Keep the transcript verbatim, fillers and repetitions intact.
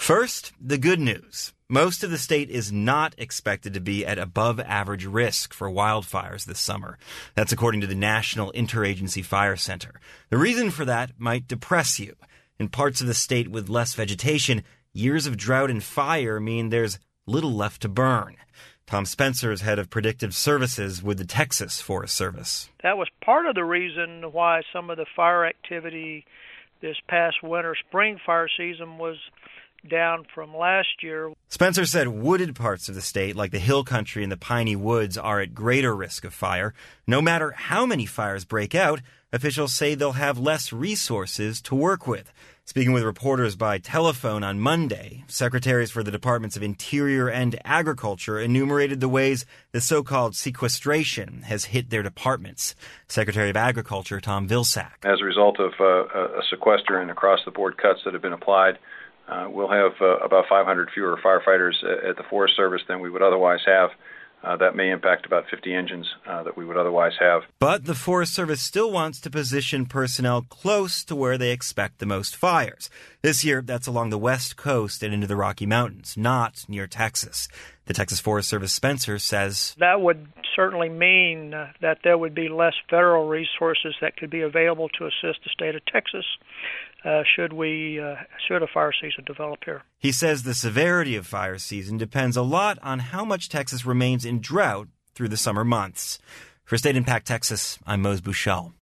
First, the good news. Most of the state is not expected to be at above average risk for wildfires this summer. That's according to the National Interagency Fire Center. The reason for that might depress you. In parts of the state with less vegetation, years of drought and fire mean there's little left to burn. Tom Spencer is head of predictive services with the Texas Forest Service. That was part of the reason why some of the fire activity this past winter, spring fire season was down from last year. Spencer said wooded parts of the state, like the hill country and the piney woods, are at greater risk of fire. No matter how many fires break out, officials say they'll have less resources to work with. Speaking with reporters by telephone on Monday, secretaries for the Departments of Interior and Agriculture enumerated the ways the so-called sequestration has hit their departments. Secretary of Agriculture Tom Vilsack. As a result of uh, a sequester and across-the-board cuts that have been applied, uh, we'll have uh, about five hundred fewer firefighters at the Forest Service than we would otherwise have. Uh, that may impact about fifty engines uh, that we would otherwise have. But the Forest Service still wants to position personnel close to where they expect the most fires. This year, that's along the West Coast and into the Rocky Mountains, not near Texas. The Texas Forest Service Spencer says that would certainly mean uh, that there would be less federal resources that could be available to assist the state of Texas uh, should we uh, should a fire season develop here. He says the severity of fire season depends a lot on how much Texas remains in drought through the summer months. For State Impact Texas, I'm Mose Buchel.